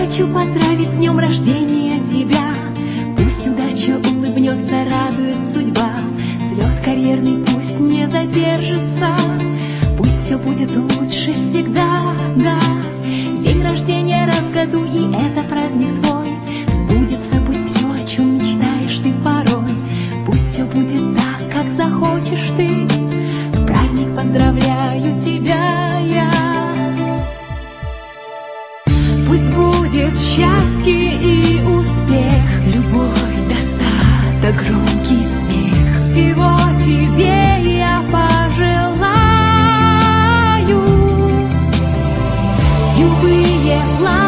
хочу поздравить с днем рождения тебя. Пусть удача улыбнется, радует судьба. Взлет карьерный пусть не задержится. Пусть все будет лучше всегда, да. День рождения раз в году, и это праздник твой. Сбудется пусть все, о чем мечтаешь ты порой. Пусть все будет так, как захочешь ты. В праздник поздравляю тебя я. Пусть будет счастье и успех, любовь, достаток, громкий смех. Всего тебе я пожелаю. Любые планы